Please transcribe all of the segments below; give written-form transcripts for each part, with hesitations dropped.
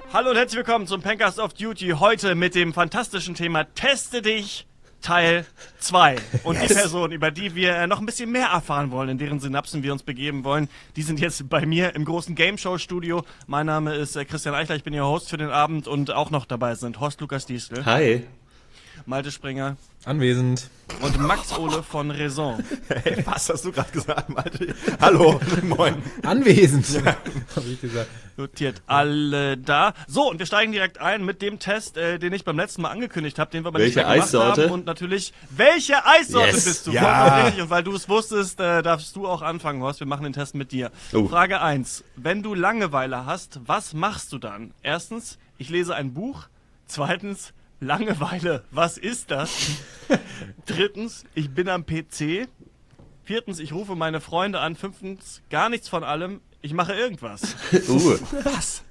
Hallo und herzlich willkommen zum Pencast of Duty. Heute mit dem fantastischen Thema Teste dich Teil 2. Und die Person, über die wir noch ein bisschen mehr erfahren wollen, in deren Synapsen wir uns begeben wollen, die sind jetzt bei mir im großen Game-Show-Studio. Mein Name ist Christian Eichler, ich bin Ihr Host für den Abend und auch noch dabei sind Horst Lukas Diestel. Hi. Malte Springer. Anwesend. Und Max Ole von Raison. Hey, was hast du gerade gesagt, Malte? Hallo, moin. Anwesend, hab ich gesagt. Notiert alle da. So, und wir steigen direkt ein mit dem Test, den ich beim letzten Mal angekündigt habe, den wir aber nicht mehr gemacht Eissorte? haben. Und natürlich, welche Eissorte Yes. bist du? Ja. Vollkommen richtig. Und weil du es wusstest, darfst du auch anfangen, Horst. Wir machen den Test mit dir. Frage 1. Wenn du Langeweile hast, was machst du dann? Erstens, ich lese ein Buch. Zweitens, Langeweile, was ist das? Drittens, ich bin am PC. Viertens, ich rufe meine Freunde an. Fünftens, gar nichts von allem. Ich mache irgendwas. Was?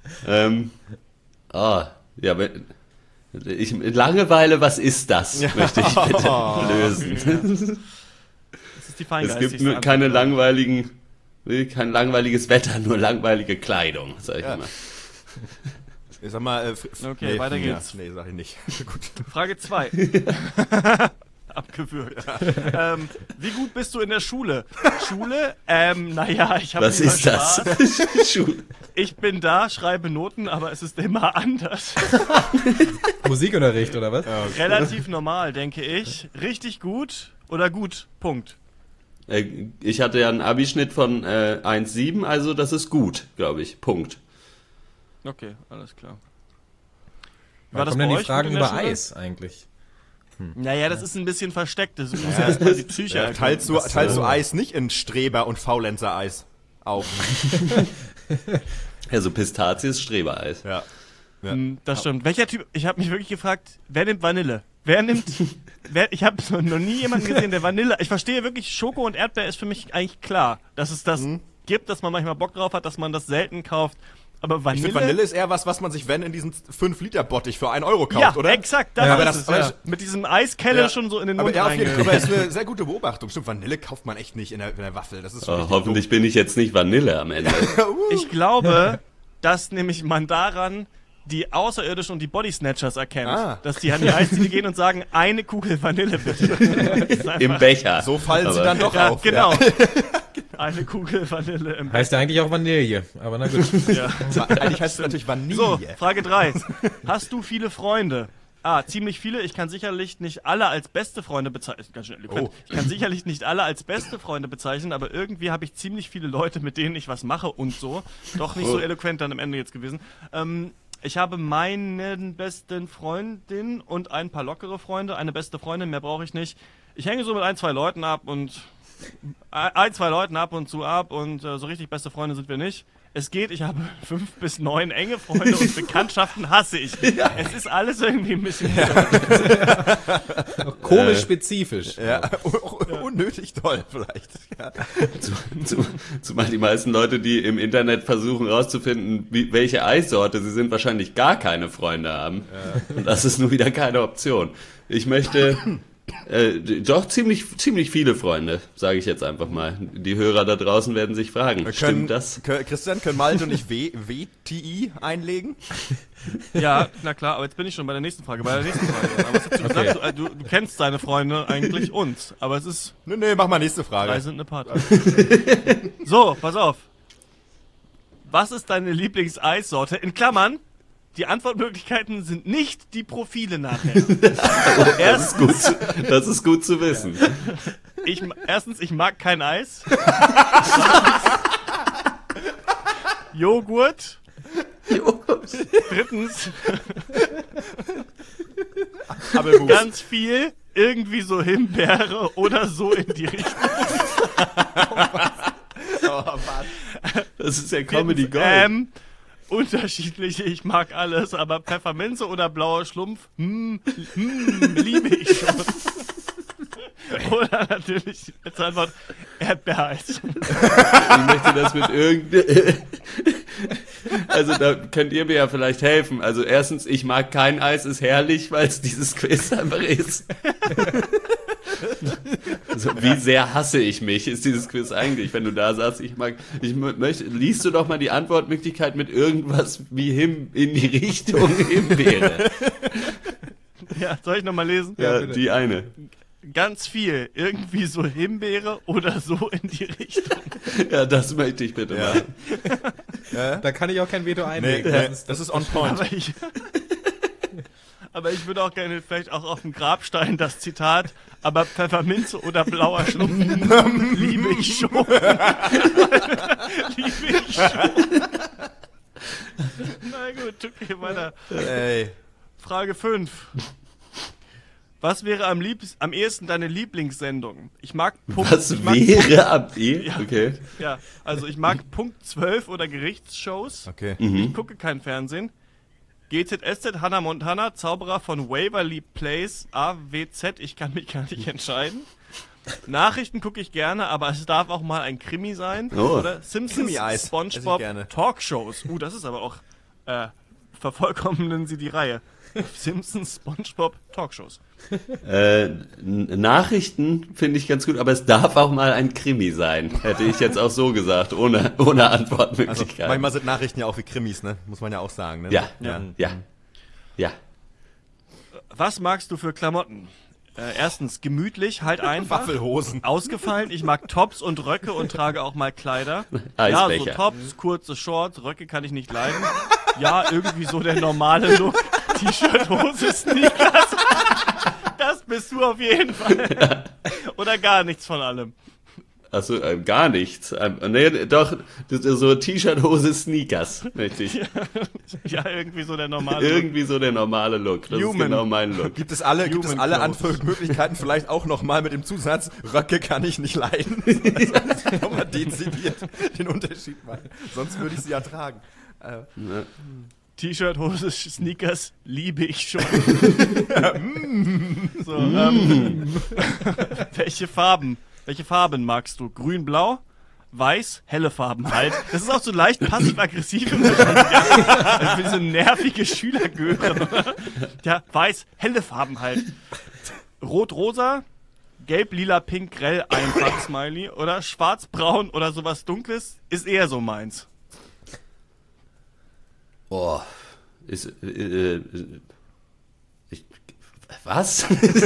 Langeweile, was ist das? Möchte ich bitte lösen. Das ist die Es feingeistigste gibt nur Antwort. kein langweiliges Wetter, nur langweilige Kleidung, sag ich mal. Ich sag mal, Okay, weiter geht's. Nee, sag ich nicht. Gut. Frage 2. Abgewürgt. Wie gut bist du in der Schule? Schule? Naja, ich habe Was ist das? Ich bin da, schreibe Noten, aber es ist immer anders. Musikunterricht oder was? Relativ normal, denke ich. Richtig gut oder gut? Punkt. Ich hatte ja einen Abischnitt von 1,7, also das ist gut, glaube ich. Punkt. Okay, alles klar. Wann kommen denn die gut Fragen in der über Schule? Eis eigentlich? Naja, das ist ein bisschen versteckt. Das muss ja erstmal die Psyche Ja, erklären. teilst du Eis nicht in Streber- und Faulenzer-Eis auf? Ja, so Pistazies, Strebereis. Ja. Das stimmt. Welcher Typ? Ich habe mich wirklich gefragt, wer nimmt Vanille? Ich habe noch nie jemanden gesehen, der Vanille. Ich verstehe wirklich, Schoko und Erdbeer ist für mich eigentlich klar, dass es das gibt, dass man manchmal Bock drauf hat, dass man das selten kauft. Aber Vanille. Ich finde, Vanille ist eher was man sich, wenn, in diesen 5-Liter-Bottich für 1 Euro kauft, ja, oder? exakt, Ja, aber das ist es. Ja. Mit diesem Eiskelle schon so in den Mund Aber ja, auf jeden Fall, reinge... das ist eine sehr gute Beobachtung. Stimmt, Vanille kauft man echt nicht in der Waffel. Das ist schon richtig Hoffentlich bin ich jetzt nicht Vanille am Ende. Ich glaube, dass nämlich man daran die Außerirdischen und die Bodysnatchers erkennt. Dass die an die Eisdiele gehen und sagen, eine Kugel Vanille bitte. Im Becher. So fallen sie Aber- dann doch Ja, auf. genau. Ja. Eine Kugel Vanille im Heißt ja eigentlich auch Vanille, aber na gut. Ja. Eigentlich heißt es natürlich Vanille. So, Frage 3. Hast du viele Freunde? A, ziemlich viele. Ich kann sicherlich nicht alle als beste Freunde bezeichnen. Ganz schön eloquent. Ich kann sicherlich nicht alle als beste Freunde bezeichnen, aber irgendwie habe ich ziemlich viele Leute, mit denen ich was mache und so. Doch nicht so eloquent dann am Ende jetzt gewesen. Ich habe meinen besten Freundin und ein paar lockere Freunde. Eine beste Freundin, mehr brauche ich nicht. Ich hänge so mit 1, 2 Leuten ab und zu ab und so richtig beste Freunde sind wir nicht. Es geht, ich habe 5 bis 9 enge Freunde und Bekanntschaften hasse ich. Ja. Es ist alles irgendwie ein bisschen... Komisch spezifisch. Ja, unnötig toll vielleicht. Ja. Zumal die meisten Leute, die im Internet versuchen rauszufinden, welche Eissorte sie sind, wahrscheinlich gar keine Freunde haben. Ja. Und das ist nur wieder keine Option. Ich möchte doch ziemlich viele Freunde, sage ich jetzt einfach mal. Die Hörer da draußen werden sich fragen, stimmt das? Christian, können Malte und ich WTI einlegen? Ja, na klar, aber jetzt bin ich schon bei der nächsten Frage. Aber was hast du gesagt? Du kennst deine Freunde eigentlich uns, aber es ist... Nee, mach mal nächste Frage. 3 sind eine Party. So, pass auf. Was ist deine Lieblingseissorte? In Klammern, die Antwortmöglichkeiten sind nicht die Profile nachher. Das ist gut zu wissen. Erstens, ich mag kein Eis. Joghurt. Drittens, ganz viel, irgendwie so Himbeere oder so in die Richtung. Das ist ja Comedy Gold. Unterschiedliche, ich mag alles, aber Pfefferminze oder blauer Schlumpf, liebe ich schon. Oder natürlich als Antwort Erdbeereis. Ich möchte das mit Also da könnt ihr mir ja vielleicht helfen. Also erstens, ich mag kein Eis, ist herrlich, weil es dieses Quiz einfach ist. Also, wie sehr hasse ich mich, ist dieses Quiz eigentlich, wenn du da sagst, liest du doch mal die Antwortmöglichkeit mit irgendwas wie in die Richtung Himbeere. Ja, soll ich nochmal lesen? Ja, die eine. Ganz viel. Irgendwie so Himbeere oder so in die Richtung. Ja, das möchte ich bitte machen. Da kann ich auch kein Veto Nee, einlegen. das ist on point. Aber ich würde auch gerne vielleicht auch auf dem Grabstein das Zitat, aber Pfefferminze oder blauer Schnupfen liebe ich schon. Liebe ich schon. Na gut, okay, weiter. Ey. Frage 5. Was wäre am ehesten deine Lieblingssendung? Ich mag Was wäre ab Ja. Okay. Ja, also ich mag Punkt 12 oder Gerichtsshows. Okay. Ich gucke kein Fernsehen. GZSZ, Hannah Montana, Zauberer von Waverly Place, AWZ, ich kann mich gar nicht entscheiden. Nachrichten gucke ich gerne, aber es darf auch mal ein Krimi sein. Oh. Oder Simpsons, Krimi-Eis. Esse SpongeBob, ich gerne. Talkshows. Das ist aber auch, vervollkommnen sie die Reihe. Simpsons, SpongeBob, Talkshows. Nachrichten finde ich ganz gut, aber es darf auch mal ein Krimi sein. Hätte ich jetzt auch so gesagt, ohne Also, Antwortmöglichkeit. manchmal sind Nachrichten ja auch wie Krimis, ne? Muss man ja auch sagen, ne? Ja. Was magst du für Klamotten? Erstens, gemütlich, halt einfach. Waffelhosen. Ausgefallen, ich mag Tops und Röcke und trage auch mal Kleider. Eisbecher. Ja, so Tops, kurze Shorts, Röcke kann ich nicht leiden. Ja, irgendwie so der normale Look. T-Shirt, Hose, Sneakers. Das bist du auf jeden Fall. Oder gar nichts von allem. Achso, gar nichts. Nee, doch, so T-Shirt, Hose, Sneakers, möchte ich. Ja, irgendwie so der normale Look. Irgendwie so der normale Look. Das ist genau mein Look. Gibt es alle Clothes. Antwortmöglichkeiten vielleicht auch nochmal mit dem Zusatz, Röcke kann ich nicht leiden. Also, nochmal dezidiert den Unterschied machen. Sonst würde ich sie ja tragen. T-Shirt, Hose, Sneakers liebe ich schon. So, welche Farben magst du? Grün, blau, weiß, helle Farben halt. Das ist auch so leicht passiv-aggressiv. Also für diese nervige Schülergöre. Ja, weiß, helle Farben halt. Rot, rosa, gelb, lila, pink, grell, einfach Smiley. Oder schwarz, braun oder sowas Dunkles ist eher so meins. Boah. Was?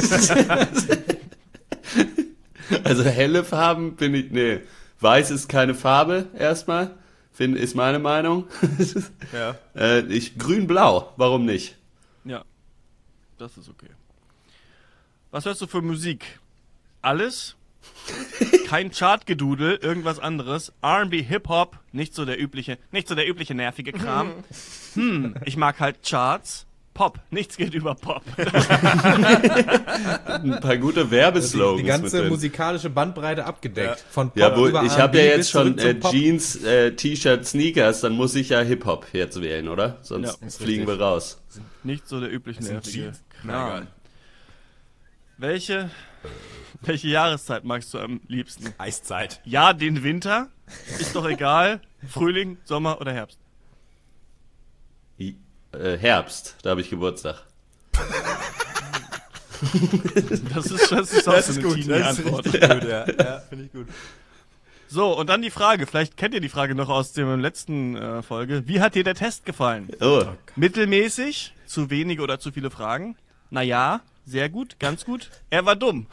Also helle Farben bin ich, nee. Weiß ist keine Farbe, erstmal. Ist meine Meinung. Ja. Grün-blau, warum nicht? Ja, das ist okay. Was hörst du für Musik? Alles? Kein Chartgedudel, irgendwas anderes. R&B, Hip-Hop, nicht so der übliche nervige Kram. Ich mag halt Charts. Pop, nichts geht über Pop. Ein paar gute Werbeslogans. Die ganze mit drin. musikalische Bandbreite abgedeckt. Ja. Von Pop Ja, über ich habe ja R&B jetzt bis schon zurück zum Pop. Jeans, T-Shirt, Sneakers, dann muss ich ja Hip-Hop jetzt wählen, oder? Sonst Ja, fliegen wir raus. Nicht so der übliche sind nervige Jeans. Na, Kram. egal. Welche Jahreszeit magst du am liebsten? Eiszeit. Ja, den Winter. Ist doch egal. Frühling, Sommer oder Herbst. Herbst, da habe ich Geburtstag. Das ist auch so eine Teenie-Antwort. richtig gut, ja finde ich gut. So, und dann die Frage. Vielleicht kennt ihr die Frage noch aus der letzten Folge. Wie hat dir der Test gefallen? Oh, Mittelmäßig? Zu wenige oder zu viele Fragen? Naja, sehr gut, ganz gut. Er war dumm.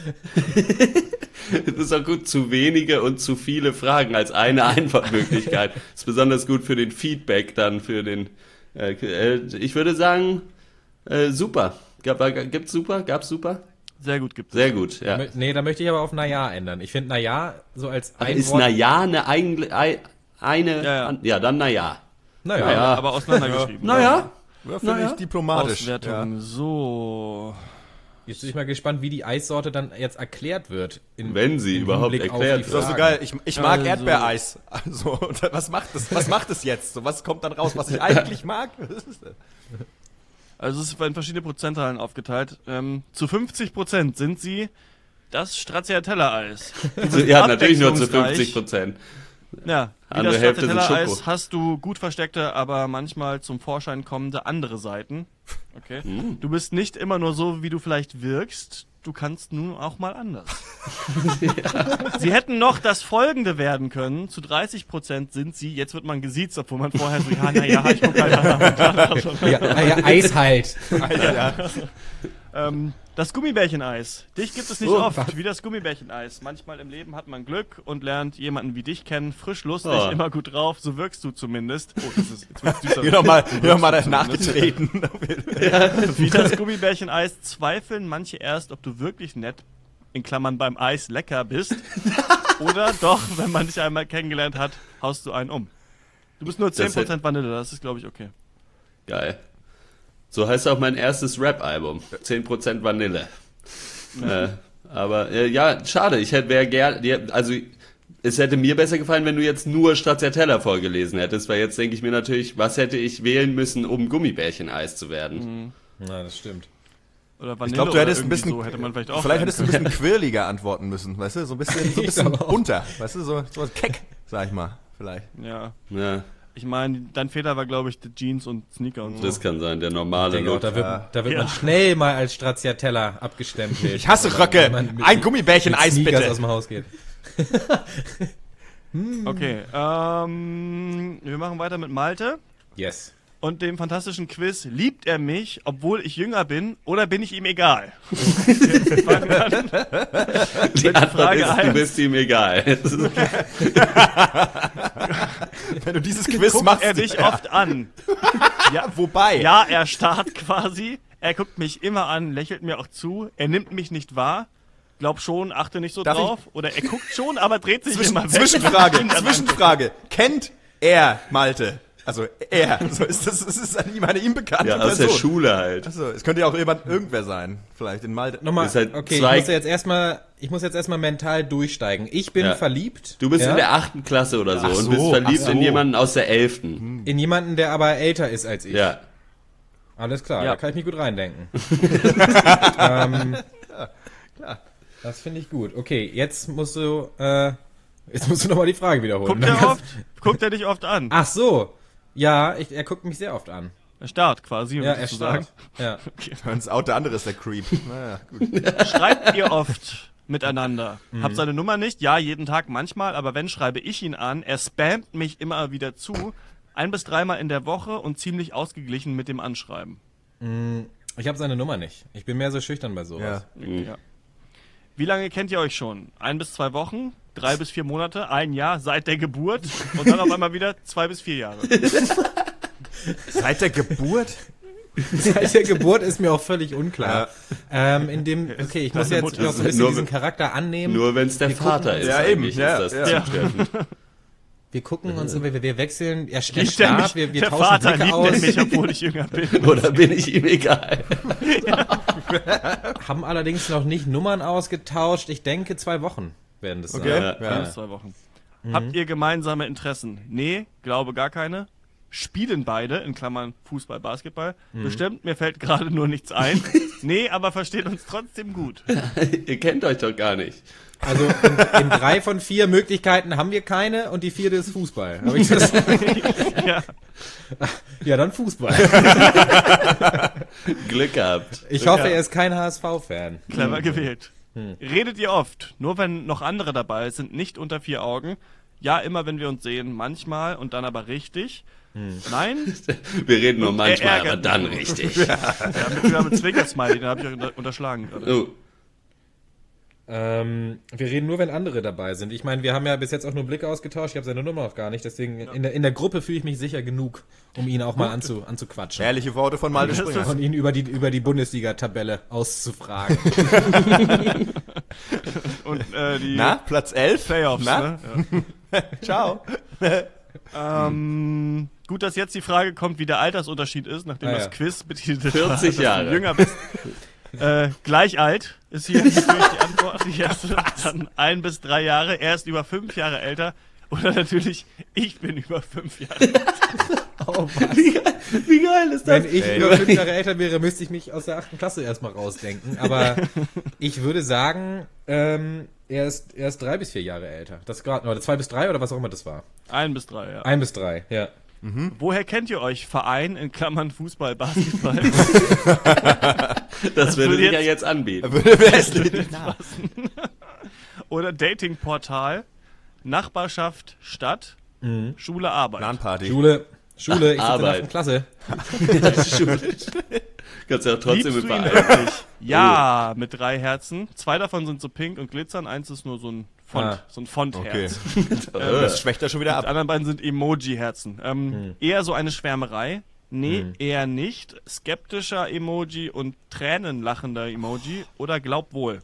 das ist auch gut, zu wenige und zu viele Fragen als eine Antwortmöglichkeit. Ist besonders gut für den Feedback dann, für den, ich würde sagen, super. Gibt's super? Gab's super? Sehr gut gibt es. Sehr gut, ja. Nee, da möchte ich aber auf Naja ändern. Ich finde Naja so als ein Ist Wort... Naja eine, Ja. ja, dann Naja. Naja, Ja. Aber auseinandergeschrieben. Naja. Ja, finde ich diplomatisch. Auswertung. So. jetzt bin ich mal gespannt, wie die Eissorte dann jetzt erklärt wird. Wenn sie im überhaupt Hinblick auf erklärt die wird. Das ist so Fragen. geil. Ich mag Also- Erdbeereis. Also, und was macht es jetzt? So, was kommt dann raus, was ich eigentlich mag? Was ist das? Also es ist in verschiedene Prozentzahlen aufgeteilt. Zu 50% sind sie das Stracciatella-Eis. Ja, natürlich nur zu abwechslungsreich. 50%. Ja, wie Andere das Hälfte sind Stracciatella-Eis Schoko. hast du gut versteckte, aber manchmal zum Vorschein kommende andere Seiten. Okay. Du bist nicht immer nur so, wie du vielleicht wirkst. du kannst nun auch mal anders. Sie hätten noch das Folgende werden können. Zu 30% sind sie, jetzt wird man gesiezt, obwohl man vorher so, ich guck Ja, Eis halt. Das Gummibärcheneis. Dich gibt es nicht oft, wie das Gummibärcheneis. Manchmal im Leben hat man Glück und lernt jemanden wie dich kennen. Frisch, lustig, immer gut drauf. So wirkst du zumindest. Oh, das ist jetzt wird's düster. Hier nochmal nachgetreten. Wie das Gummibärcheneis zweifeln manche erst, ob du wirklich nett, in Klammern beim Eis, lecker bist. Oder doch, wenn man dich einmal kennengelernt hat, haust du einen um. Du bist nur 10% Vanille, das ist, glaube ich, okay. Geil. So heißt auch mein erstes Rap-Album. 10% Vanille. Aber ja, schade. Ich wäre gern, also es hätte mir besser gefallen, wenn du jetzt nur Stracciatella vorgelesen hättest, weil jetzt denke ich mir natürlich, was hätte ich wählen müssen, um Gummibärchen-Eis zu werden? Ja, das stimmt. Oder Vanille, ich glaube, du hättest ein bisschen, so hätte man vielleicht auch hättest du ein bisschen quirliger antworten müssen, weißt du, so ein bisschen bunter, weißt du, so keck, sag ich mal, vielleicht. Ja. Ich Ich meine, dein Fehler war, glaube ich, die Jeans und Sneaker und so. Das kann sein, der normale Look. Da wird man schnell mal als Stracciatella abgestempelt. Ich hasse Röcke. Ein Gummibärchen-Eis bitte. Aus dem Haus geht. Okay, wir machen weiter mit Malte. Yes. Und dem fantastischen Quiz, liebt er mich, obwohl ich jünger bin, oder bin ich ihm egal? Die Antwort ist, du bist ihm egal. Wenn du dieses Quiz machst, er dich oft an. Ja, wobei? Ja, er starrt quasi, er guckt mich immer an, lächelt mir auch zu, er nimmt mich nicht wahr, glaub schon, achte nicht so drauf, oder er guckt schon, aber dreht sich immer weg. Zwischenfrage. Kennt er Malte? Also er, so ist eine ihm bekannte ja, aus Person. der Schule halt. Also, es könnte ja auch irgendwer sein, vielleicht in Malte. Nochmal, halt okay, ich muss jetzt erstmal mental durchsteigen. Ich bin verliebt. Du bist in der 8. Klasse oder so, und bist verliebt in jemanden aus der 11. In jemanden, der aber älter ist als ich. Ja. Alles klar, da kann ich mich gut reindenken. Klar. Das finde ich gut. Okay, jetzt musst du nochmal die Frage wiederholen. Guckt er dich oft an? Ach so. Ja, er guckt mich sehr oft an. Er starrt quasi. Ja, er starrt. Ja. Okay. Das Out, der andere ist der Creep. Naja, gut. Schreibt ihr oft miteinander? Hab seine Nummer nicht? Ja, jeden Tag, manchmal. Aber wenn, schreibe ich ihn an. Er spammt mich immer wieder zu. 1 bis 3 Mal in der Woche und ziemlich ausgeglichen mit dem Anschreiben. Ich habe seine Nummer nicht. Ich bin mehr so schüchtern bei sowas. Ja. Wie lange kennt ihr euch schon? 1 bis 2 Wochen? 3 bis 4 Monate? 1 Jahr seit der Geburt? Und dann auf einmal wieder 2 bis 4 Jahre. Seit der Geburt? Seit der Geburt ist mir auch völlig unklar. Ich muss jetzt noch so ein bisschen diesen Charakter annehmen. Nur wenn es der Vater ist. Ja, eben. Ist das zutreffend. Wir gucken uns, wir wechseln, er Der starrt, wir der tauschen Vater Blicke liebt aus. mich, obwohl ich jünger bin. Oder bin ich ihm egal? Haben allerdings noch nicht Nummern ausgetauscht. Ich denke 2 Wochen werden das sein. Okay. Ja. 1 bis 2 Wochen. Habt ihr gemeinsame Interessen? Nee, glaube gar keine. Spielen beide, in Klammern Fußball, Basketball. Bestimmt, mir fällt gerade nur nichts ein. Nee, aber versteht uns trotzdem gut. Ihr kennt euch doch gar nicht. Also in 3 von 4 Möglichkeiten haben wir keine und die 4. ist Fußball. Hab ich das? Ja. Ja, dann Fußball. Glück gehabt. Ich hoffe, er ist kein HSV-Fan. Clever gewählt. Redet ihr oft? Nur wenn noch andere dabei sind, nicht unter 4 Augen. Ja, immer wenn wir uns sehen, manchmal und dann aber richtig. Nein? Wir reden nur Und manchmal, er ärgert aber dann mich. richtig. Mit Zwinker-Smiley, den habe ich unterschlagen gerade. Oh. Wir reden nur, wenn andere dabei sind. Ich meine, wir haben ja bis jetzt auch nur Blicke ausgetauscht. Ich habe seine Nummer noch gar nicht. Deswegen in der Gruppe fühle ich mich sicher genug, um ihn auch mal anzuquatschen. Ehrliche Worte von Malte Springer. Und ihn über die Bundesliga-Tabelle auszufragen. Und die Platz 11? Playoffs, Na? ne? Ciao. Gut, dass jetzt die Frage kommt, wie der Altersunterschied ist, nachdem das Quiz betitelt 40 war, Jahre. dass du jünger bist. Gleich alt ist hier natürlich die Antwort. Die erste, dann 1 bis 3 Jahre. Er ist über 5 Jahre älter. Oder natürlich, ich bin über 5 Jahre älter. Oh, was? Wie geil ist das? Wenn ich über 5 Jahre älter wäre, müsste ich mich aus der 8. Klasse erstmal rausdenken. Aber ich würde sagen, er ist 3 bis 4 Jahre älter. Das gerade, oder 2 bis 3 oder was auch immer das war. 1 bis 3, ja. 1 bis 3, ja. Woher kennt ihr euch? Verein, in Klammern Fußball, Basketball. Das würde sich jetzt- ja jetzt anbieten. Oder Datingportal, Nachbarschaft, Stadt, Schule, Arbeit. LAN-Party. Schule, ich sitze in der Arbeit. 8. Klasse. Schule. Kannst ja auch trotzdem Liebst mit du ihn Verein. wirklich? Ja, mit 3 Herzen. 2 davon sind so pink und glitzern, 1 ist nur so ein Font, so ein Fontherz. Das schwächt er schon wieder Die ab. anderen beiden sind Emoji-Herzen. Eher so eine Schwärmerei. Nee, eher nicht. Skeptischer Emoji und tränenlachender Emoji oder glaub wohl.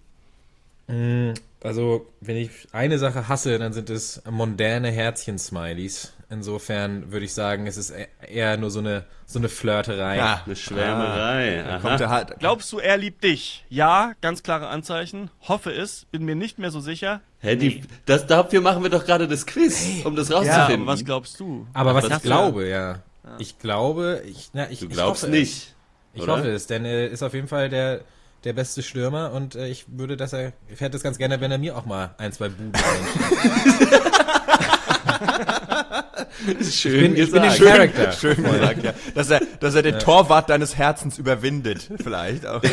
Also, wenn ich eine Sache hasse, dann sind es mondäne Herzchen-Smileys. Insofern würde ich sagen, es ist eher nur so eine Flirterei. Ja. Eine Schwärmerei. Da Aha. kommt er halt. Glaubst du, er liebt dich? Ja, ganz klare Anzeichen. Hoffe es, bin mir nicht mehr so sicher. Hä, dafür machen wir doch gerade das Quiz, um das rauszufinden. Aber was glaubst du? Aber was das ich glaube, ja. Ich glaube, ich Du glaubst hoffe nicht. Ich oder? hoffe es, denn er ist auf jeden Fall der beste Stürmer und ich hätte es ganz gerne, wenn er mir auch mal 1, 2 Buden einschiebt. Schön Ich bin der gesagt. Charakter. Schön gesagt, ja. Dass er den Torwart deines Herzens überwindet. Vielleicht auch.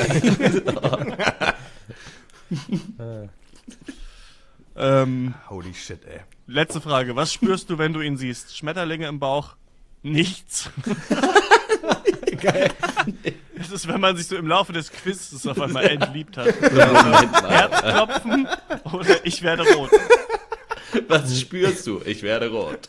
Holy shit, ey. Letzte Frage. Was spürst du, wenn du ihn siehst? Schmetterlinge im Bauch? Nichts. Geil. Es ist, wenn man sich so im Laufe des Quizzes auf einmal entliebt hat. Herzklopfen oder ich werde rot. Was spürst du? Ich werde rot.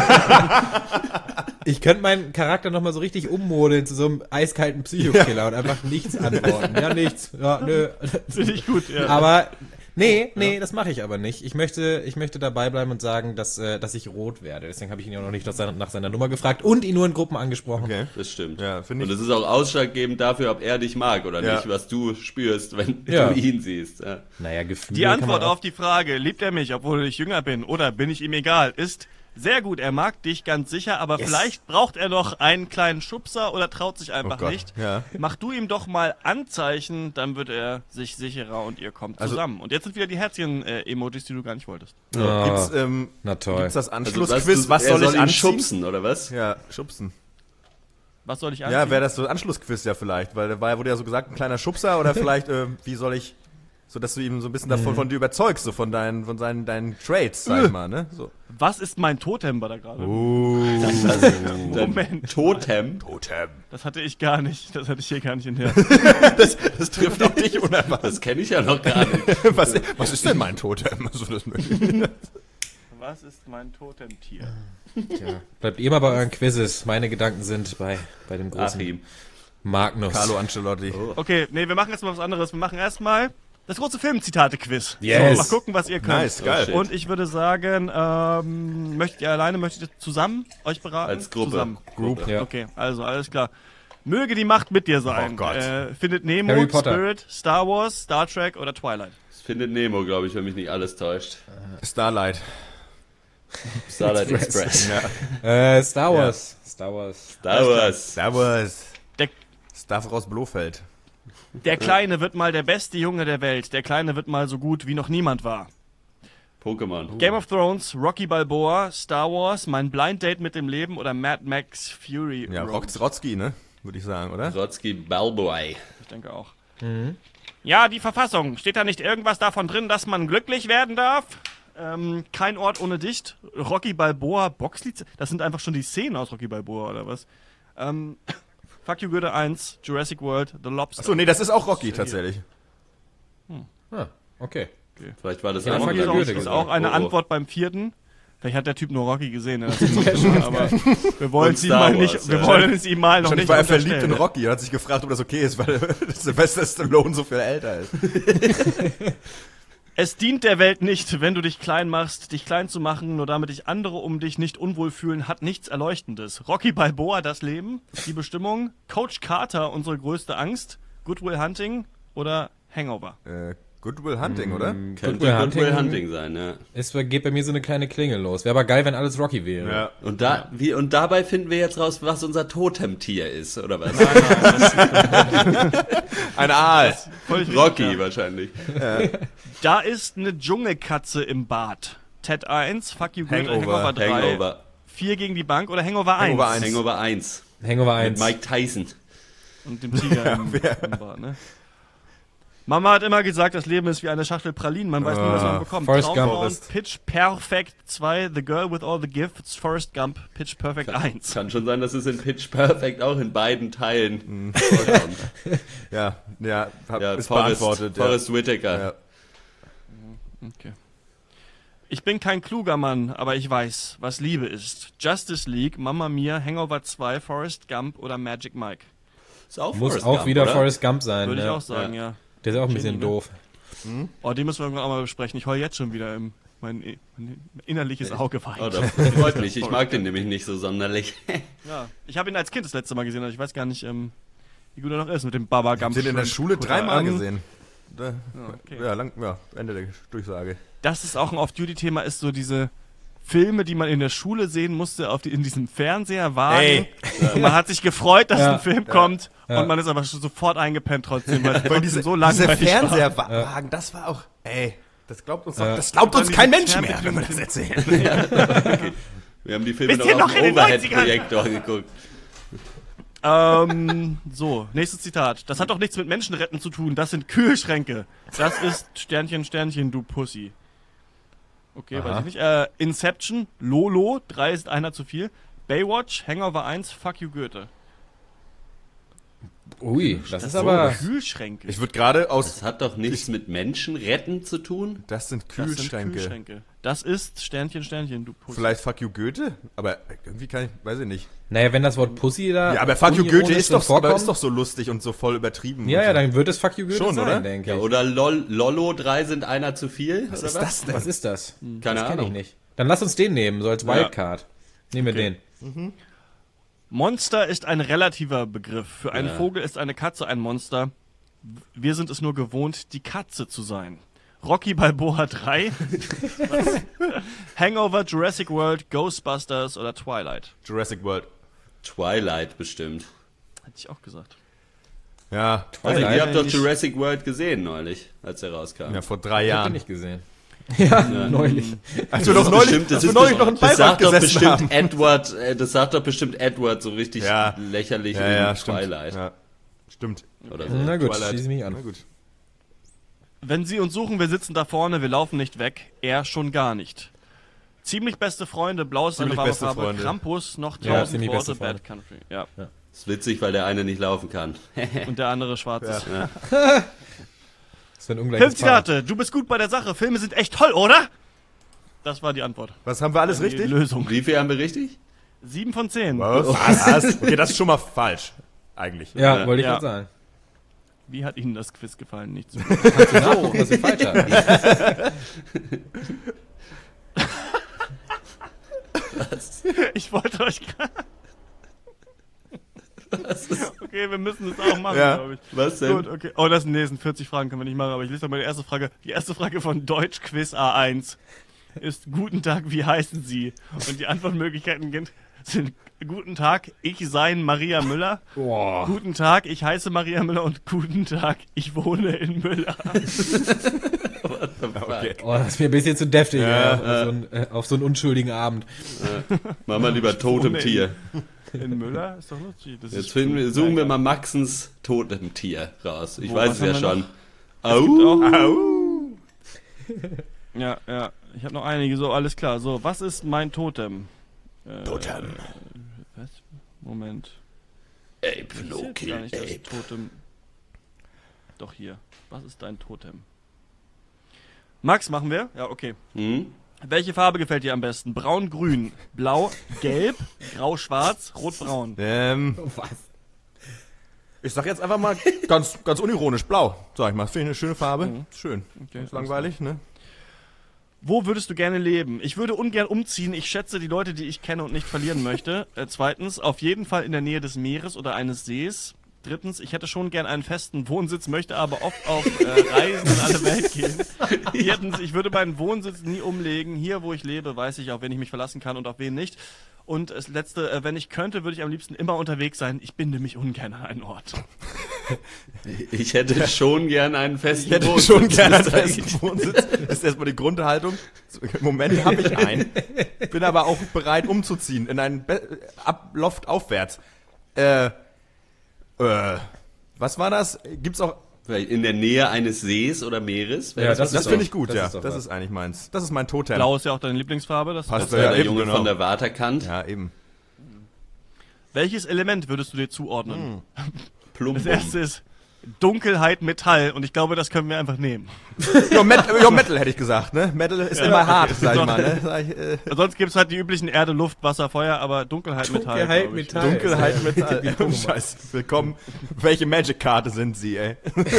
Ich könnte meinen Charakter nochmal so richtig ummodeln zu so einem eiskalten Psychokiller und einfach nichts antworten. Ja, nichts. Ja, nö. Finde ich gut, ja. Aber nee, das mache ich aber nicht. Ich möchte dabei bleiben und sagen, dass ich rot werde. Deswegen habe ich ihn ja noch nicht nach seiner Nummer gefragt und ihn nur in Gruppen angesprochen. Okay. Das stimmt. Ja, finde ich. Und das ist auch ausschlaggebend dafür, ob er dich mag oder Ja. nicht, was du spürst, wenn Ja. du ihn siehst. Ja. Naja, Gefühle Die kann Antwort man auch- auf die Frage, liebt er mich, obwohl ich jünger bin, oder bin ich ihm egal, ist sehr gut. Er mag dich ganz sicher, aber vielleicht braucht er noch einen kleinen Schubser oder traut sich einfach Oh Gott, nicht. ja. Mach du ihm doch mal Anzeichen, dann wird er sich sicherer und ihr kommt Also- zusammen. Und jetzt sind wieder die Herzchen-Emojis, die du gar nicht wolltest. Gibt's, Na toll. gibt's das Also, Anschlussquiz? Was er soll ich ihn anziehen? schubsen, oder was? Ja, schubsen. Was soll ich anziehen? Ja, wäre das so ein Anschlussquiz ja vielleicht, weil da wurde ja so gesagt, ein kleiner Schubser oder vielleicht, wie soll ich, so dass du ihm so ein bisschen davon von dir überzeugst, so von deinen Traits, sag ich mal, ne? So. Was ist mein Totem, war da gerade? Moment. Totem. Totem. Das hatte ich gar nicht. Das hatte ich hier gar nicht in der. Das trifft auch dich unerwartet. Das kenne ich ja noch gar nicht. Was ist denn mein Totem? Also das Was ist mein Totemtier? Ja. Bleibt ihr mal bei euren Quizzes. Meine Gedanken sind bei dem großen Achim. Magnus. Carlo Ancelotti. Okay, nee, wir machen jetzt mal was anderes. Wir machen erstmal das große Filmzitate-Quiz. Yes. So, mal gucken, was ihr könnt. Nice, geil. shit. Und ich würde sagen, möchtet ihr alleine, möchtet ihr zusammen euch beraten? Als Gruppe. Zusammen. Group. Ja. Okay, also alles klar. Möge die Macht mit dir sein. Oh Gott. Findet Nemo, Harry Potter. Spirit, Star Wars, Star Trek oder Twilight? Das findet Nemo, glaube ich, wenn mich nicht alles täuscht. Starlight. Starlight Express. Star Wars. Star Wars. Star Wars. Star Wars. Der, Stavros Blofeld. der Kleine wird mal der beste Junge der Welt. Der Kleine wird mal so gut wie noch niemand war. Pokémon. Game of Thrones, Rocky Balboa, Star Wars, mein Blind Date mit dem Leben oder Mad Max Fury Ja, Road. Rotzki, ne? Würde ich sagen, oder? Rotzki Balboa. Ich denke auch. Ja, die Verfassung. Steht da nicht irgendwas davon drin, dass man glücklich werden darf? Kein Ort ohne Dicht. Rocky Balboa, Boxlied. Das sind einfach schon die Szenen aus Rocky Balboa, oder was? Fuck You Goethe 1, Jurassic World, The Lobster. Achso, nee, das ist auch Rocky tatsächlich. Ah, okay. Vielleicht war das Ja, auch Fuck Das You ist auch, Goethe ist gesagt. auch eine Oh, oh. Antwort beim 4. Vielleicht hat der Typ nur Rocky gesehen. Ne? Das ist aber wir wollen Und es ihm Star mal nicht. Wars, Wir ja. wollen es ihm mal noch Wahrscheinlich nicht war er verliebt in unterstellen. Rocky und hat sich gefragt, ob das okay ist, weil Sylvester Stallone so viel älter ist. Es dient der Welt nicht, wenn du dich klein machst. Dich klein zu machen, nur damit dich andere um dich nicht unwohl fühlen, hat nichts Erleuchtendes. Rocky Balboa, das Leben, die Bestimmung, Coach Carter, unsere größte Angst, Good Will Hunting oder Hangover. Good Will Hunting, oder? Könnte Will Good Will Hunting. Hunting sein, ja. Es geht bei mir so eine kleine Klingel los. Wäre aber geil, wenn alles Rocky wäre. Und und dabei finden wir jetzt raus, was unser Totemtier ist, oder was? Ein Aal. Völlig Rocky richtig, ja. wahrscheinlich. Da ist eine Dschungelkatze im Bad. Ted 1, Fuck You Goethe, Hangover. Hangover 3, Hangover. 4 gegen die Bank oder Hangover 1? Hangover 1. Hangover 1. Hangover Mit 1. Mike Tyson. Und dem Tiger im Bart, ne? Mama hat immer gesagt, das Leben ist wie eine Schachtel Pralinen, man weiß nie, was man bekommt. Forrest Gump. Traumfrauen, Pitch Perfect 2, The Girl with All the Gifts, Forrest Gump, Pitch Perfect 1. Kann schon sein, dass es in Pitch Perfect auch in beiden Teilen vorkommt. Ja, ist Forrest, beantwortet. Forrest Whitaker. Ja. Okay. Ich bin kein kluger Mann, aber ich weiß, was Liebe ist. Justice League, Mamma Mia, Hangover 2, Forrest Gump oder Magic Mike. Ist auch Muss Forrest auch Gump, wieder oder? Forrest Gump sein. Würde ich Ja. auch sagen, ja. Der ist auch ein bisschen Genie, ne? doof. Oh, den müssen wir irgendwann auch mal besprechen. Ich heule jetzt schon wieder mein innerliches Auge weint. Oh, das freut mich. Ich mag den nämlich nicht so sonderlich. Ja, ich habe ihn als Kind das letzte Mal gesehen, also ich weiß gar nicht, wie gut er noch ist mit dem Baba Ich Gump. habe den in der Schule Shrimp. 3-mal Ähm, gesehen. okay. Ende der Durchsage. Das ist auch ein Off-Duty-Thema, ist so diese Filme, die man in der Schule sehen musste, in diesem Fernseher warten. Ey. Und man hat sich gefreut, dass Ja. ein Film kommt Ja. und man ist aber schon sofort eingepennt trotzdem, weil es Weil trotzdem diese so langweilig war. Fernseherwagen, das war auch, das glaubt uns, Ja. das glaubt uns Und kein dann Mensch diese mehr, wenn wir das erzählen. Wir haben die Filme Wisst ihr noch auf noch dem in den 90ern? Overhead-Projektor geguckt. So, nächstes Zitat. Das hat doch nichts mit Menschenretten zu tun, das sind Kühlschränke. Das ist Sternchen, Sternchen, du Pussy. Okay, Aha. weiß ich nicht. Inception, Lolo, 3 ist einer zu viel. Baywatch, Hangover 1, Fuck you Goethe. Ui, das ist sind aber... Kühlschränke. Ich würde gerade aus, Das hat doch nichts mit Menschenretten zu tun. das sind Das sind Kühlschränke. Kühlschränke. Das ist Sternchen, Sternchen, du Pussy. Vielleicht Fuck You Goethe? Aber irgendwie kann ich, weiß ich nicht. Naja, wenn das Wort Pussy da... Ja, aber Fuck You unironisch Goethe ist drin doch, aber vorkommt- ist doch so lustig und so voll übertrieben. Ja, und ja, so. dann wird es Fuck You Goethe Schon, sein, oder? denke Ja, ich. oder Lollo 3 sind einer zu viel. Was oder ist das denn? Was ist das? Keine Das kenn ich Ahnung. nicht. Dann lass uns den nehmen, so als Wildcard. Nehmen wir den. Monster ist ein relativer Begriff. Für einen Ja. Vogel ist eine Katze ein Monster. Wir sind es nur gewohnt, die Katze zu sein. Rocky Balboa 3, Hangover, Jurassic World, Ghostbusters oder Twilight. Jurassic World. Twilight bestimmt. Hätte ich auch gesagt. Ja, Also, Twilight ihr habt doch nicht- Jurassic World gesehen neulich, als er rauskam. ja, vor 3 Ich hab den Jahren. nicht gesehen. Ja, neulich. Als wir noch neulich, Bestimmt, als wir neulich noch in das Bayreuth sagt doch gesessen bestimmt haben. Edward, das sagt doch bestimmt Edward so richtig Ja. lächerlich Ja, in stimmt. Twilight Ja, stimmt. oder so. Na gut, Twilight. schließe mich an. Na gut. Wenn Sie uns suchen, wir sitzen da vorne, wir laufen nicht weg. Er schon gar nicht. Ziemlich beste Freunde, blau ist eine Ziemlich warme beste Farbe, Freunde. Krampus, noch Ja, 1000 ziemlich Worte, beste Freunde. Bad Country. Ja. Ist witzig, weil der eine nicht laufen kann. Und der andere schwarz ist. Das ist ein ungleiches 5 Zitate, du bist gut bei der Sache, Filme sind echt toll, oder? Das war die Antwort. Was haben wir alles Die richtig? Lösung. Wie viel haben wir richtig? 7 von 10. Was? Okay, das ist schon mal falsch. Eigentlich. Ja, wollte ich Ja. gerade sagen. Wie hat Ihnen das Quiz gefallen? Nicht so. Kannst du nachgucken, was wir falsch haben. Ich wollte euch gerade. Okay, wir müssen das auch machen, Ja. glaube ich. Was denn? Gut, okay. Oh, das sind 40 Fragen, können wir nicht machen, aber ich lese doch mal die erste Frage. Die erste Frage von Deutsch Quiz A1 ist: Guten Tag, wie heißen Sie? Und die Antwortmöglichkeiten sind: Guten Tag, ich sein Maria Müller. Boah. Guten Tag, ich heiße Maria Müller und guten Tag, ich wohne in Müller. Okay. Oh, das ist mir ein bisschen zu deftig, Ja, auf so einen unschuldigen Abend. Machen wir lieber Totemtier. In Müller? Ist doch lustig. Das Jetzt ist suchen wir mal Maxens Totemtier raus. Ich Wo, weiß was es ja haben wir schon. gibt Au! Ja, ja. Ich habe noch einige. So, alles klar. So, was ist mein Totem? Totem. Was? Moment. Ape, Das ist no jetzt kill, gar nicht das Ape. Totem. Doch hier. Was ist dein Totem? Max, machen wir? Ja, okay. Hm? Welche Farbe gefällt dir am besten? Braun, grün, blau, gelb, grau, schwarz, rot, braun. Was? Ich sag jetzt einfach mal ganz unironisch blau, sag ich mal. Finde ich eine schöne Farbe. Schön. Okay, Ist langweilig, ne? Wo würdest du gerne leben? Ich würde ungern umziehen. Ich schätze die Leute, die ich kenne und nicht verlieren möchte. Zweitens, auf jeden Fall in der Nähe des Meeres oder eines Sees. Drittens, ich hätte schon gern einen festen Wohnsitz, möchte aber oft auf Reisen in alle Welt gehen. Viertens, ich würde meinen Wohnsitz nie umlegen. Hier, wo ich lebe, weiß ich, auf wen ich mich verlassen kann und auf wen nicht. Und das Letzte, wenn ich könnte, würde ich am liebsten immer unterwegs sein. Ich binde mich ungern an einen Ort. Ich hätte schon gern einen festen Ich hätte Wohnsitz. schon gerne einen Das festen Wohnsitz. Das ist erstmal die Grundhaltung. Im Moment habe ich einen. Bin aber auch bereit umzuziehen in einen Loft aufwärts. Was war das? Gibt's auch... In der Nähe eines Sees oder Meeres? Ja, das Das finde ich gut, das ja. ist doch Das was. ist eigentlich meins. Das ist mein Totem. Blau ist ja auch deine Lieblingsfarbe. Das Passt heißt, Das wäre der eben, Junge genau. von der Waterkant. Ja, eben. welches Element würdest du dir zuordnen? Plumbum. Das erste ist Dunkelheit, Metall. Und ich glaube, das können wir einfach nehmen. Metal hätte ich gesagt, ne? Metal ist immer hart, okay. sag ich mal, ne? Sag ich, Sonst gibt es halt die üblichen Erde, Luft, Wasser, Feuer, aber Dunkelheit, Metall. Dunkelheit, glaub ich. Metall. Dunkelheit, Metall. Scheiße. Willkommen. Welche Magic-Karte sind Sie, ey?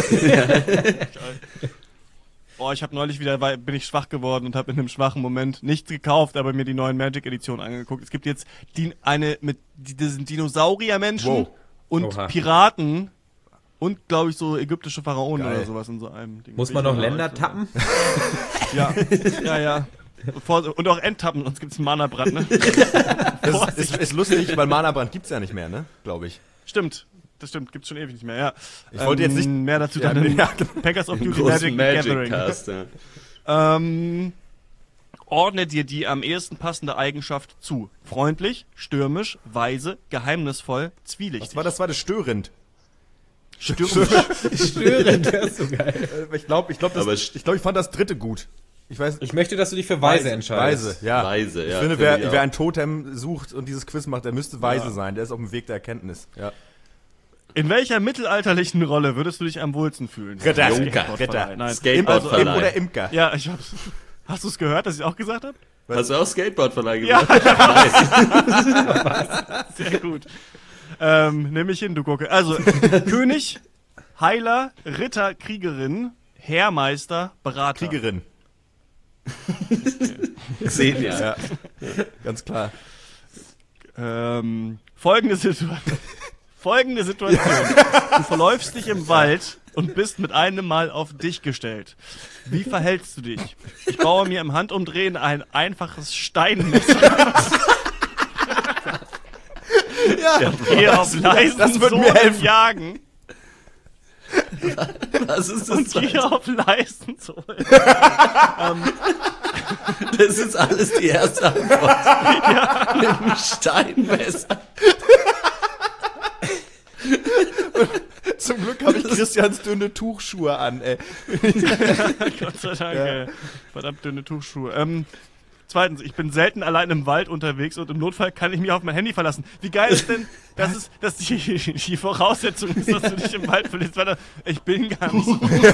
Oh, ich habe neulich wieder, bin ich schwach geworden und habe in einem schwachen Moment nichts gekauft, aber mir die neuen Magic-Editionen angeguckt. Es gibt jetzt eine mit diesen Dinosaurier-Menschen Wow. und Oha. Piraten und, glaube ich, so ägyptische Pharaonen Geil. oder sowas in so einem Ding. Muss man noch Länder tappen? Ja, ja. Und auch Endtappen, sonst gibt's einen Mana-Brand, ne? Das ist lustig, weil Mana-Brand gibt's ja nicht mehr, ne? Glaube ich. Stimmt. Das stimmt, gibt's schon ewig nicht mehr, ja. Ich wollte jetzt nicht- mehr dazu Ja, dann in ja, Packers of Einen Duty großen Magic Gathering. Magic-Cast, ja. Ordne dir die am ehesten passende Eigenschaft zu. Freundlich, stürmisch, weise, geheimnisvoll, zwielichtig. Was war das? War das störend? Stürmisch. Störend, das ist so geil. Ich glaube, ich fand das dritte gut. Ich weiß, Ich möchte, dass du dich für Weise entscheidest. Weise, ja. Weise, ja. Ich finde, finde ich auch. wer ein Totem sucht und dieses Quiz macht, der müsste weise sein. Der ist auf dem Weg der Erkenntnis. Ja. In welcher mittelalterlichen Rolle würdest du dich am wohlsten fühlen? Ritter. Skateboardverleih. Nein. Skateboardverleih. Oder Imker. Ja, ich hab's. Hast du es gehört, dass ich auch gesagt habe? Hast du auch Skateboardverleih Ja. gemacht? Sehr gut. Nimm mich hin, du Gucke. Also, König, Heiler, Ritter, Kriegerin, Heermeister, Berater. Kriegerin. Xenia. Ja. Ganz klar. Folgende Situation. Du verläufst dich im Wald und bist mit einem Mal auf dich gestellt. Wie verhältst du dich? Ich baue mir im Handumdrehen ein einfaches Steinmesser. Ja, Gehe auf leisen das wird mir Sohlen helfen. jagen Was ist und das? gehe auf leisen Sohlen. Das ist alles die erste Antwort. Mit dem Steinmesser. Zum Glück habe ich Christians dünne Tuchschuhe an, ey. Gott sei Dank, ey. Verdammt dünne Tuchschuhe. Zweitens, ich bin selten allein im Wald unterwegs und im Notfall kann ich mich auf mein Handy verlassen. Wie geil ist denn, dass die Voraussetzung ist, dass du dich im Wald verlässt? Ich bin gar nicht so.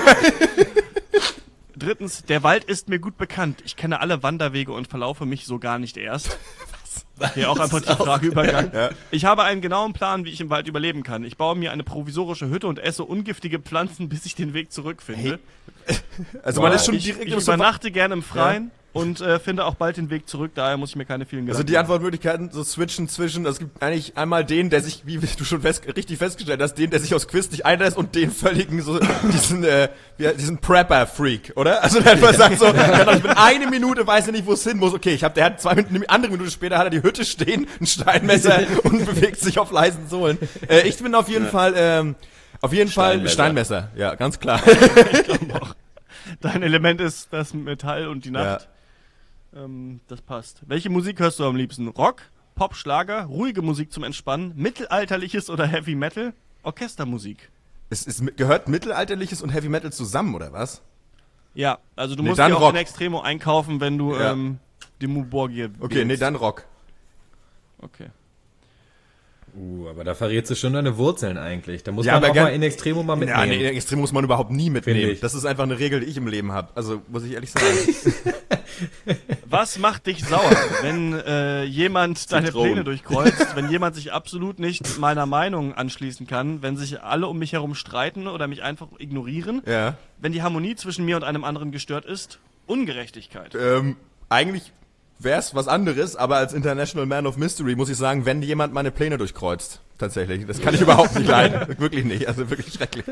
Drittens, der Wald ist mir gut bekannt. Ich kenne alle Wanderwege und verlaufe mich so gar nicht erst. Hier auch einfach die Frage Übergang. Ja. Ich habe einen genauen Plan, wie ich im Wald überleben kann. Ich baue mir eine provisorische Hütte und esse ungiftige Pflanzen, bis ich den Weg zurückfinde. Also man ist schon Ich direkt übernachte gerne im Freien und finde auch bald den Weg zurück. Daher muss ich mir keine vielen Also Gedanken die Antwortmöglichkeiten so switchen zwischen, es gibt eigentlich einmal den, der sich, wie du schon richtig festgestellt hast, den, der sich aufs Quiz nicht einlässt und den völligen, so, diesen Prepper-Freak, oder? Also der einfach sagt so, ich bin eine Minute, weiß er nicht, wo es hin muss. Okay, der hat 2 Minuten, eine andere Minute später hat er die Hütte stehen, ein Steinmesser und bewegt sich auf leisen Sohlen. Ich bin auf jeden Fall Steinmesser. Ja, ganz klar. Ich glaube auch. Dein Element ist das Metall und die Nacht. Das passt. Welche Musik hörst du am liebsten? Rock, Pop, Schlager, ruhige Musik zum Entspannen, mittelalterliches oder Heavy Metal, Orchestermusik? Gehört mittelalterliches und Heavy Metal zusammen, oder was? Ja, also du Nee, musst dann dir auch Rock. in Extremo einkaufen, wenn du Ja. die Muborgie Okay, nee, dann Rock. Okay. Aber da verrätst du schon deine Wurzeln eigentlich. Da muss Ja, man aber auch gern- mal in Extremo mal mitnehmen. Ja, nee, Extrem muss man überhaupt nie mitnehmen. Finde ich. Das ist einfach eine Regel, die ich im Leben habe. Also, muss ich ehrlich sagen. Was macht dich sauer, wenn jemand deine Zitronen. Pläne durchkreuzt, wenn jemand sich absolut nicht meiner Meinung anschließen kann, wenn sich alle um mich herum streiten oder mich einfach ignorieren, Ja. wenn die Harmonie zwischen mir und einem anderen gestört ist? Ungerechtigkeit. Eigentlich wäre es was anderes, aber als International Man of Mystery muss ich sagen, wenn jemand meine Pläne durchkreuzt. Tatsächlich. Das kann ich überhaupt nicht leiden. Wirklich nicht. Also wirklich schrecklich.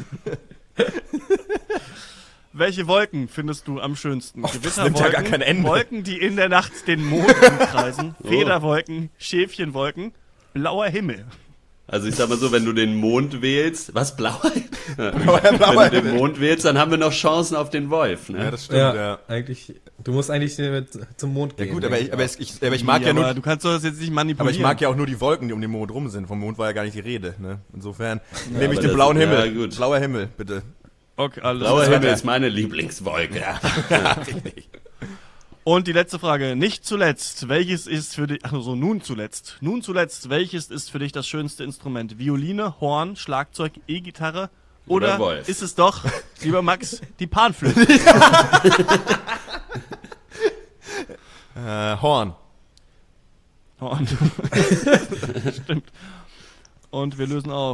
Welche Wolken findest du am schönsten? das nimmt ja gar kein Ende. Wolken, die in der Nacht den Mond umkreisen, Federwolken, Schäfchenwolken, blauer Himmel. Also ich sag mal so, wenn du den Mond wählst, was, blauer? blauer Wenn du den Himmel. Mond wählst, dann haben wir noch Chancen auf den Wolf, ne? Ja, das stimmt, ja. Eigentlich, du musst eigentlich zum Mond gehen. Ja gut, aber ich mag ja aber nur... du kannst doch das jetzt nicht manipulieren. Aber ich mag ja auch nur die Wolken, die um den Mond rum sind. Vom Mond war ja gar nicht die Rede, ne? Insofern nehme ich aber den das- blauen Himmel. ja, gut. Blauer Himmel, bitte. Okay, alles Blauer klar. Himmel ist meine Lieblingswolke. Richtig. Und die letzte Frage, nicht zuletzt, welches ist für dich, nun zuletzt, welches ist für dich das schönste Instrument? Violine, Horn, Schlagzeug, E-Gitarre Oder oder Wolf. ist es doch, lieber Max, die Panflöte? Horn. Horn. Stimmt. Und wir lösen auf.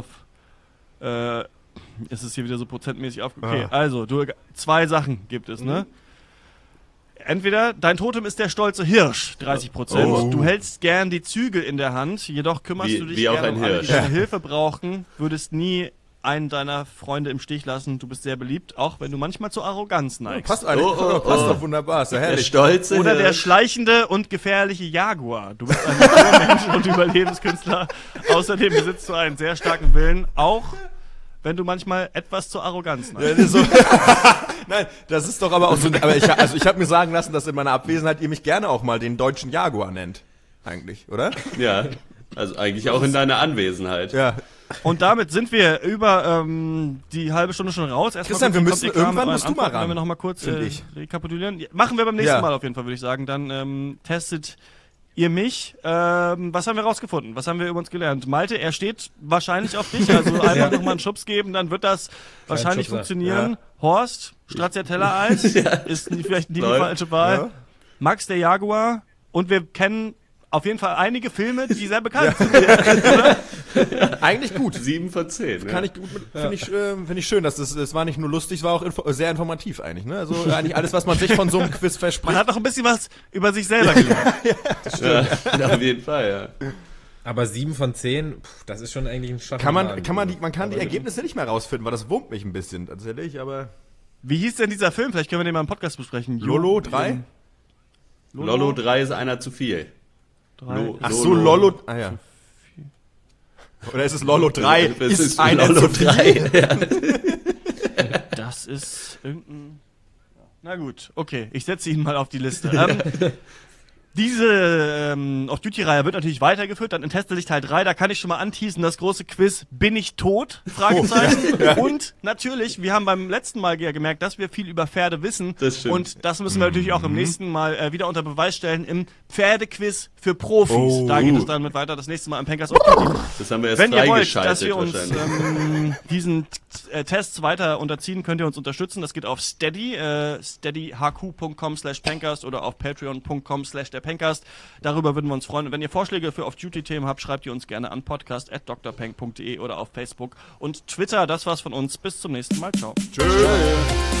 Es ist hier wieder so prozentmäßig Okay, also, 2 Sachen gibt es, ne? Entweder dein Totem ist der stolze Hirsch, 30%. Oh. Du hältst gern die Zügel in der Hand, jedoch kümmerst Wie- du dich wie auch gern ein um alle, die Hirsch. deine Hilfe brauchen, würdest nie einen deiner Freunde im Stich lassen. Du bist sehr beliebt, auch wenn du manchmal zur Arroganz neigst. Passt eigentlich. Passt doch wunderbar. Ist ja Der herrlich. stolze Oder der Hirsch. schleichende und gefährliche Jaguar. Du bist ein Naturmensch und Überlebenskünstler. Außerdem besitzt du einen sehr starken Willen, auch wenn du manchmal etwas zur Arroganz neigst. Das ist so Nein, das ist doch aber auch so. Aber ich habe mir sagen lassen, dass in meiner Abwesenheit ihr mich gerne auch mal den deutschen Jaguar nennt. Eigentlich, oder? Ja, also eigentlich auch in deiner Anwesenheit. Ja. Und damit sind wir über die halbe Stunde schon raus. Erstmal Christian, kurz, wir wie müssen- kommt ihr klar irgendwann mit musst euren du mal Antworten, ran, Wenn wir noch mal kurz find ich. rekapitulieren. Ja, machen wir beim nächsten Ja. Mal auf jeden Fall, würde ich sagen. Dann testet ihr mich. Was haben wir rausgefunden? Was haben wir über uns gelernt? Malte, er steht wahrscheinlich auf dich. Also einfach nochmal einen Schubs geben, dann wird das wahrscheinlich Schubser. funktionieren. Horst, Stracciatella-Eis, ist vielleicht nie die Läuft. falsche Wahl. Ja. Max, der Jaguar. Und wir kennen auf jeden Fall einige Filme, die sehr bekannt sind. Eigentlich gut. 7 von 10. Kann ich gut finde ich schön, dass das war nicht nur lustig, es war auch sehr informativ eigentlich, ne? Also eigentlich alles, was man sich von so einem Quiz Man verspricht. hat noch ein bisschen was über sich selber gelernt. Ja, auf jeden Fall, ja. Aber 7 von 10, das ist schon eigentlich ein Schatten. Man kann die Ergebnisse nicht mehr rausfinden, weil das wurmt mich ein bisschen, tatsächlich, aber Wie hieß denn dieser Film? Vielleicht können wir den mal im Podcast besprechen. Lolo 3? Lolo 3 ist einer zu viel. Lo- Ach so, Lolo. Ah ja. Oder ist es Lolo 3? Es ist einer Lolo zu viel. 3. Ja. Das ist irgendein... Na gut, okay. Ich setze ihn mal auf die Liste. Diese Off-Duty-Reihe wird natürlich weitergeführt, dann in Testelicht Teil 3, da kann ich schon mal anteasen, das große Quiz, bin ich tot? Fragezeichen. Und natürlich, wir haben beim letzten Mal ja gemerkt, dass wir viel über Pferde wissen. Das stimmt. Und das müssen wir natürlich auch im nächsten Mal wieder unter Beweis stellen im Pferdequiz für Profis. Oh. Da geht es dann mit weiter, das nächste Mal im Pankers Off-Duty. Das haben wir erst Wenn ihr wollt, freigeschaltet dass wir uns wahrscheinlich. diesen Tests weiter unterziehen, könnt ihr uns unterstützen. Das geht auf Steady, steadyhq.com/pancast oder auf patreon.com/derpancast. Darüber würden wir uns freuen. Und wenn ihr Vorschläge für Off-Duty-Themen habt, schreibt ihr uns gerne an podcast@drpank.de oder auf Facebook und Twitter. Das war's von uns. Bis zum nächsten Mal. Ciao. Tschüss.